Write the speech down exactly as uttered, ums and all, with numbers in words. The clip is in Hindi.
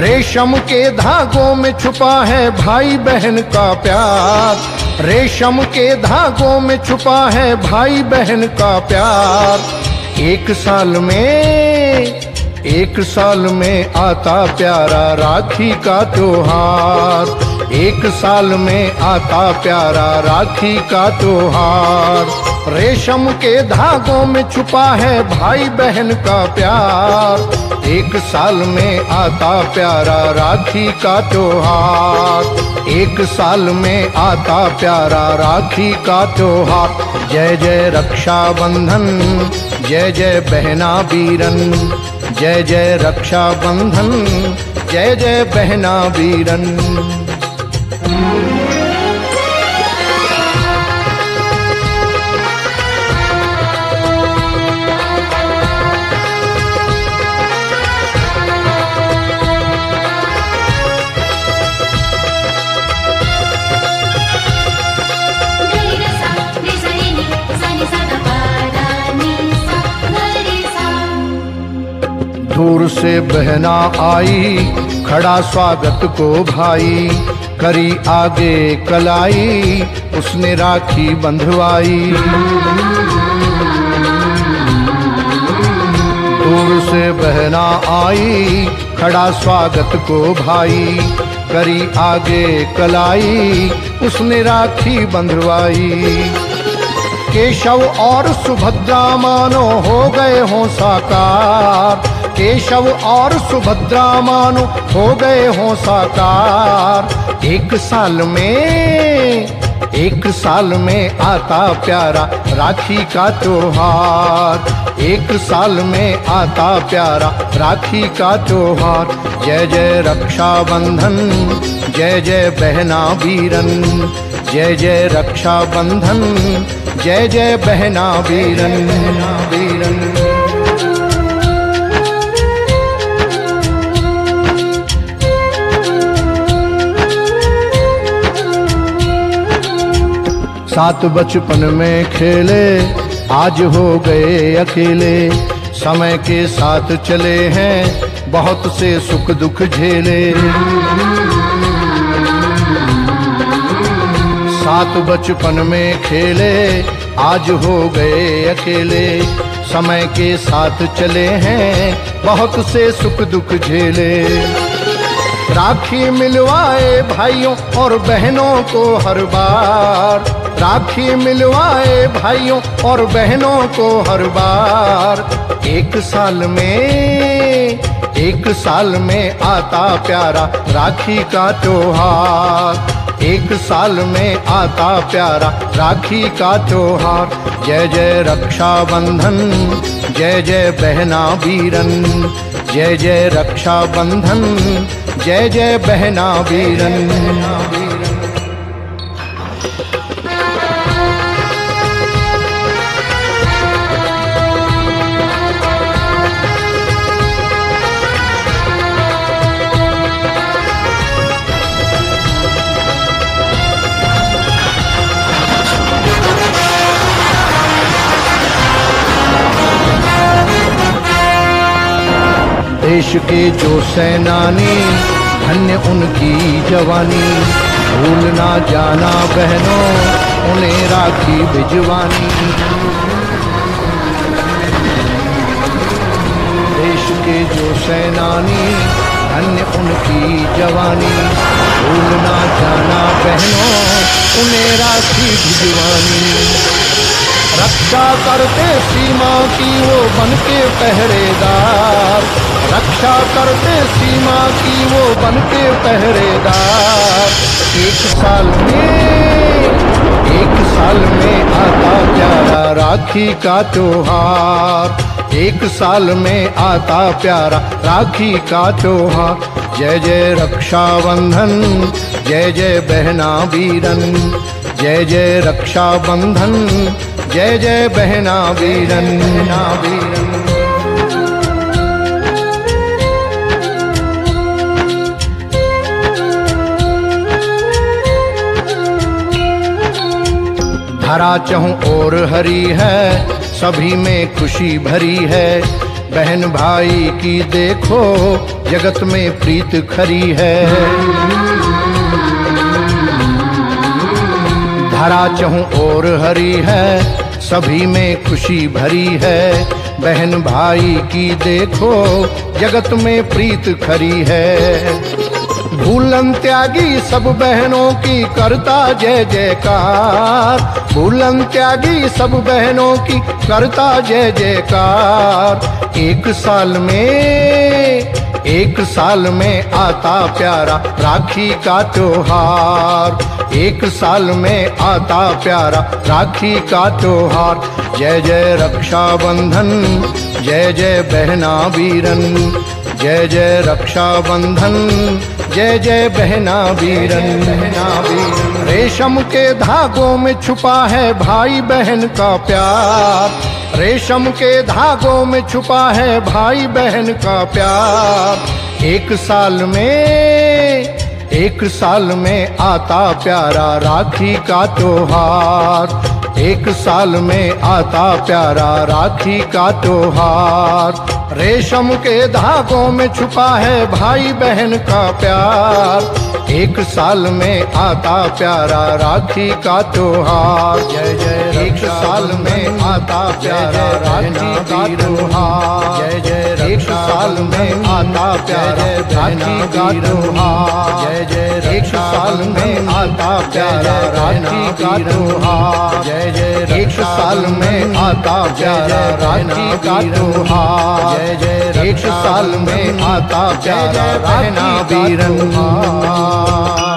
रेशम के धागों में छुपा है भाई बहन का प्यार। रेशम के धागों में छुपा है भाई बहन का प्यार। एक साल में एक साल में आता प्यारा राखी का त्योहार। एक साल में आता प्यारा राखी का त्योहार। रेशम के धागों में छुपा है भाई बहन का प्यार। एक साल में आता प्यारा राखी का त्योहार। एक साल में आता प्यारा राखी का त्योहार। जय जय रक्षा बंधन, जय जय बहना वीरन। जय जय रक्षा बंधन, जय जय बहना वीरन। दूर से बहना आई, खड़ा स्वागत को भाई। करी आगे कलाई, उसने राखी बंधवाई। दूर से बहना आई, खड़ा स्वागत को भाई। करी आगे कलाई, उसने राखी बंधवाई। केशव और सुभद्रा मानो हो गए हों साकार। केशव और सुभद्रा मानो हो गए हों साकार। एक साल में एक साल में आता प्यारा राखी का त्योहार। एक साल में आता प्यारा राखी का त्योहार। जय जय रक्षा बंधन, जय जय बहना वीरन। जय जय रक्षा बंधन, जय जय बहना वीरन वीरन। साथ बचपन में खेले, आज हो गए अकेले। समय के साथ चले हैं, बहुत से सुख दुख झेले। साथ बचपन में खेले, आज हो गए अकेले। समय के साथ चले हैं, बहुत से सुख दुख झेले। राखी मिलवाए भाइयों और बहनों को हर बार। राखी मिलवाए भाइयों और बहनों को हर बार। एक साल में एक साल में आता प्यारा राखी का त्योहार। एक साल में आता प्यारा राखी का त्योहार। जय जय रक्षा बंधन, जय जय बहना वीरन। जय जय रक्षा बंधन, जय जय बहना वीरन। देश के जो सेनानी, धन्य उनकी जवानी। भूल ना जाना बहनों, उन्हें राखी भिजवानी। देश के जो सेनानी, धन्य उनकी जवानी। भूल ना जाना बहनों, उन्हें राखी भिजवानी। रक्षा करते सीमा की वो बनके पहरेदार। रक्षा करते सीमा की वो बनके पहरेदार। एक साल में एक साल में आता प्यारा राखी का त्योहार। एक साल में आता प्यारा राखी का त्योहार। जय जय रक्षा बंधन, जय जय बहना वीरन। जय जय रक्षा बंधन, जय जय बहना वीरन वीरन। धरा चहुं ओर हरी है, सभी में खुशी भरी है। बहन भाई की देखो जगत में प्रीत खरी है। धरा चहु और हरी है, सभी में खुशी भरी है। बहन भाई की देखो जगत में प्रीत खरी है। भूलन त्यागी सब बहनों की करता जय जयकार। भूलन त्यागी सब बहनों की करता जय जयकार। एक साल में एक साल में आता प्यारा राखी का त्योहार। एक साल में आता प्यारा राखी का त्योहार। जय जय रक्षा बंधन, जय जय बहना वीरन। जय जय रक्षा बंधन, जय जय बहना वीरन। बहना वीरन। रेशम के धागों में छुपा है भाई बहन का प्यार। रेशम के धागों में छुपा है भाई बहन का प्यार। एक साल में एक साल में आता प्यारा राखी का त्योहार। एक साल में आता प्यारा राखी का त्योहार। रेशम के धागों में छुपा है भाई बहन का प्यार। एक साल में आता प्यारा राखी का त्योहार। जय जय एक साल में आता प्यारा राखी का त्योहार। जय जय एक साल में आता प्यारा राखी का त्योहार। जय जय एक साल में आता प्यारा राखी का त्योहार। जय जय एक साल में आता प्यारा राखी का त्योहार। जय जय एक साल में आता प्यारा राखी का त्योहार।